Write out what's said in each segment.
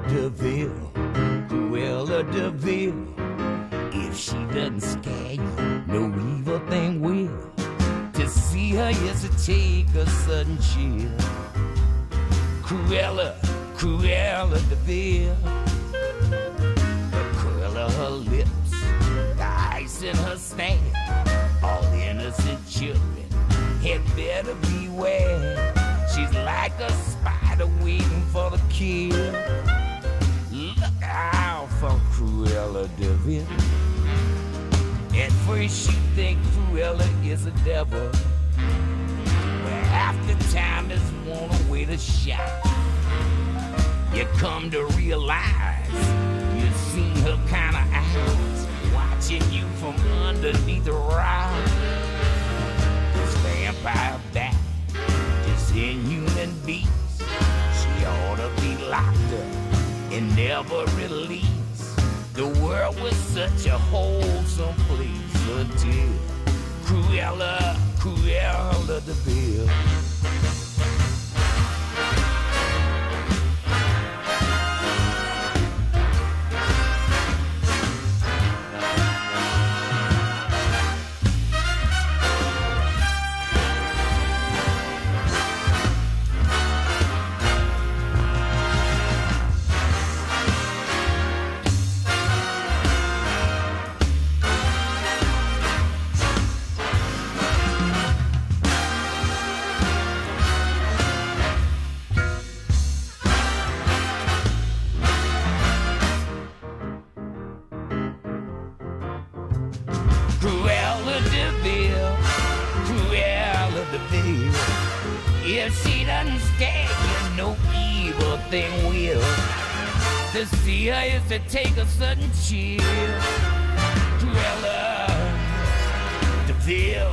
de Vil, Cruella de Vil. If she doesn't scare you, no evil thing will. To see her is to take a sudden chill. Cruella, Cruella de Vil. The curl of her lips, the ice in her stare. All innocent children had better beware. She's like a spider waiting for the kill. Look out for Cruella de Vil. At first you think Cruella is a devil, but after time is worn away the shock. You come to realize you've seen her kind of eyes watching you from underneath the rock. This vampire bat, this inhuman beast, she ought to be locked up and never released. The world was such a wholesome place until Cruella, Cruella de Vil. Cruella de Vil, Cruella de Vil. If she doesn't scare you, no evil thing will. To see her is to take a sudden chill. Cruella de Vil.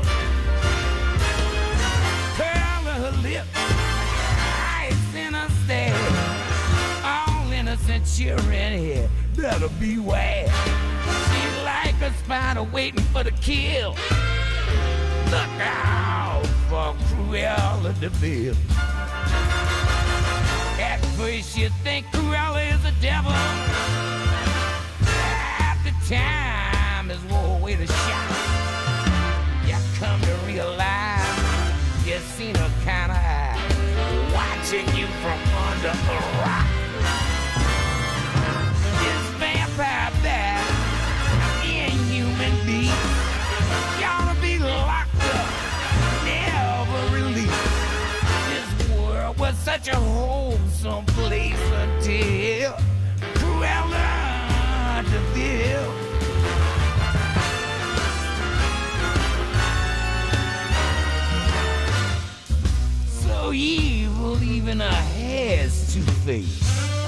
Curl of her lip, ice in her stare. All innocent children here better beware. She's like a spider waiting for the kill. Look out for Cruella de Vil. At first you think Cruella is a devil. After time is wore away the shock. You come to realize you've seen her kind of eye watching you from under a rock. This vampire bat, inhuman beast, you ought to be locked up, never released. This world was such a wholesome place until Cruella de Vil. So evil, even her hair's two-faced.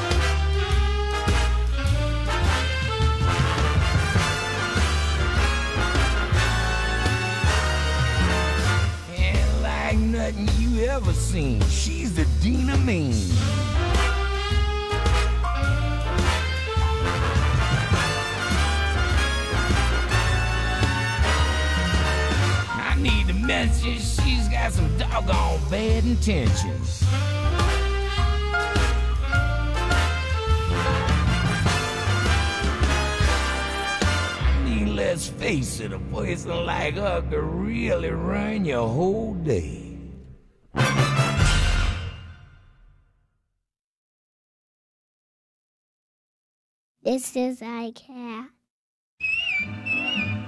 Nothing you ever seen. She's the Dean of Mean. I need to mention she's got some doggone bad intentions. I mean, let's face it, a person like her could really ruin your whole day. This is iCat.